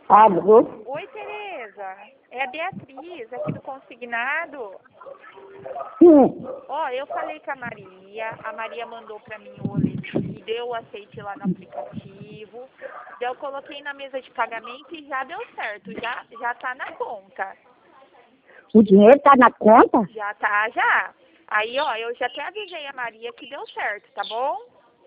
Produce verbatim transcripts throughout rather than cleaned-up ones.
Alô? Oi, Tereza. É a Beatriz, aqui do Consignado. Sim. Ó, eu falei com a Maria, a Maria mandou pra mim o Oleri, deu o aceite lá no aplicativo, daí eu coloquei na mesa de pagamento e já deu certo, já, já tá na conta. O dinheiro tá na conta? Já tá, já. Aí, ó, eu já até avisei a Maria que deu certo, tá bom?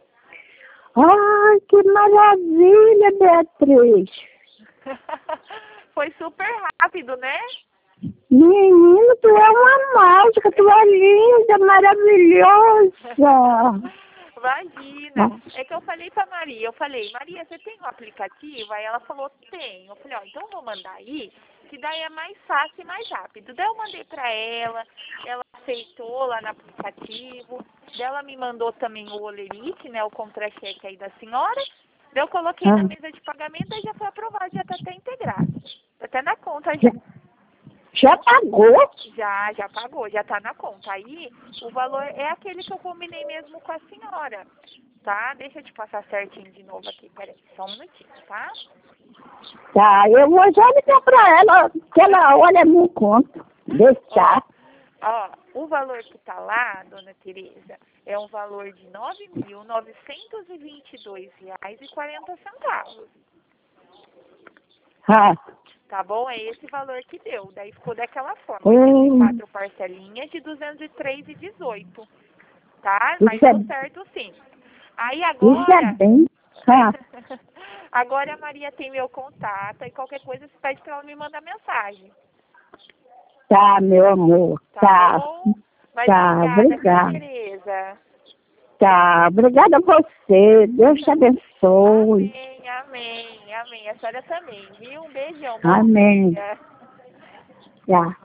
Ai, que maravilha, Beatriz. Foi super rápido, né? Menino, tu é uma mágica, tu é linda, maravilhosa. Imagina. É que eu falei pra Maria, eu falei, Maria, você tem um aplicativo? Aí ela falou, tem. Eu falei, ó, então eu vou mandar aí, que daí é mais fácil e mais rápido. Daí eu mandei pra ela, ela aceitou lá no aplicativo, daí ela me mandou também o Olerite, né, o contra-cheque aí da senhora. Daí eu coloquei na Ah. mesa de pagamento e já foi aprovado, já tá até integrado. Tá até na conta já. Já pagou? Já, já pagou, já tá na conta. Aí, o valor é aquele que eu combinei mesmo com a senhora, tá? Deixa eu te passar certinho de novo aqui, peraí, só um minutinho, tá? Tá, eu vou já ligar pra ela, que ela olha no conto. Deixar. Ó, o valor que tá lá, dona Tereza, é um valor de nove mil novecentos e vinte e dois reais e quarenta centavos. Ah. Tá bom? É esse valor que deu. Daí ficou daquela forma. Hum. Quatro parcelinhas de duzentos e três reais e dezoito. Tá? Mas Isso é, deu certo sim. Aí isso é agora. bem. Ah. Agora a Maria tem meu contato e qualquer coisa você pede pra ela me mandar mensagem. Tá, meu amor. Tá, Tá. bom? Mas Tá, obrigada, viu, obrigada. Tereza? Tá, obrigada a você. Deus te abençoe. Amém, amém, amém. A senhora também, viu? Um beijão. Bom Amém. dia. Tá.